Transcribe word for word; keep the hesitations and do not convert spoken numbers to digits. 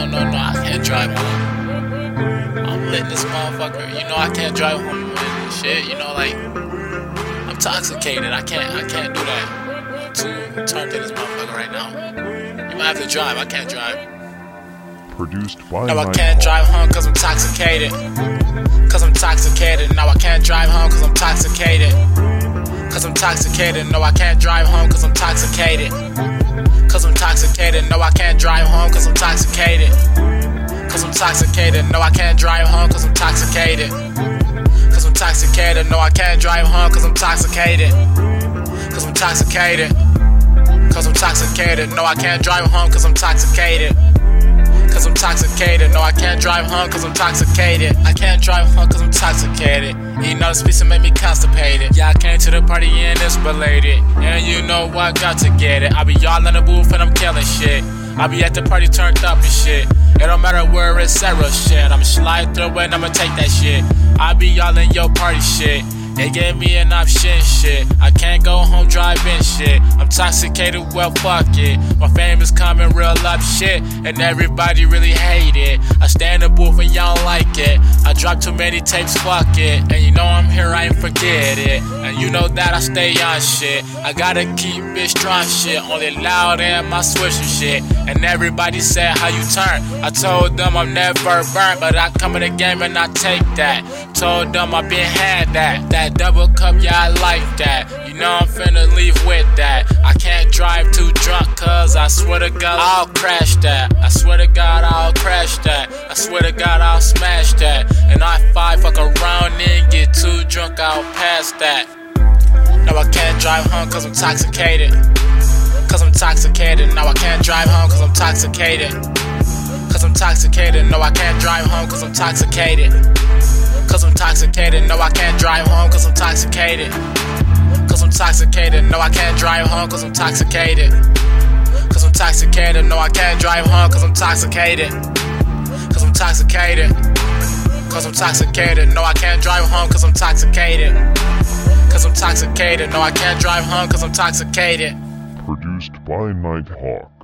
no, no, no, I can't drive home. I'm lit in this motherfucker. You know I can't drive home and shit. You know, like, I'm intoxicated. I can't, I can't do that. I'm too turned in this motherfucker right now. You might have to drive. I can't drive. Produced by No, I can't drive home cause I'm intoxicated. Cause I'm intoxicated. No, I can't drive home cause I'm intoxicated. Cause I'm intoxicated. No, I can't drive home cause I'm intoxicated. Cause I'm intoxicated. No, I can't drive home cause I'm intoxicated. Cause I'm intoxicated. No, I can't drive home cause I'm intoxicated. Cause I'm intoxicated. No, I can't drive home cause I'm intoxicated. Cause I'm intoxicated. Cause I'm intoxicated. No, I can't drive home cause I'm intoxicated. Cause I'm intoxicated. No, I can't drive home cause I'm intoxicated. I can't drive home cause I'm intoxicated. Eating all this pizza make me constipated. Yeah, I came to the party and it's belated. And you know what, got to get it. I be y'all in the booth and I'm killing shit. I be at the party turned up and shit. It don't matter where it's at, real shit. I'ma slide through and I'ma take that shit. I be y'all in your party shit. They gave me an option shit. I can't go home driving shit. I'm intoxicated, well fuck it. My fame is coming real up shit. And everybody really hate it. I stay in the booth and y'all don't like it. I drop too many tapes, fuck it. And you know I'm here, I ain't forget it. And you know that I stay on shit. I gotta keep it strong shit. Only loud in my switch and shit. And everybody said how you turn. I told them I'm never burnt. But I come in the game and I take that. Told them I been had that. That double cup, yeah, I like that. You know I'm finna leave with that. I can't drive too drunk, cause I swear to God I'll crash that. I swear to God I'll crash that. I swear to God I'll smash that. And I five fuck around and get too drunk, I'll pass that. No, I can't drive home cause I'm intoxicated. Cause I'm intoxicated. No, I can't drive home cause I'm intoxicated. Cause I'm intoxicated. No, I can't drive home cause I'm intoxicated. Cause I'm intoxicated. No, I can't drive home cause I'm intoxicated. Cause I'm intoxicated. No, I can't drive home cause I'm intoxicated. Cause I'm intoxicated. No, I can't drive home cause I'm intoxicated. Cause I'm intoxicated. Cause I'm intoxicated. No, I can't drive home cause I'm intoxicated. Cause I'm intoxicated. No, I can't drive home cause I'm intoxicated. Produced by Nighthawk.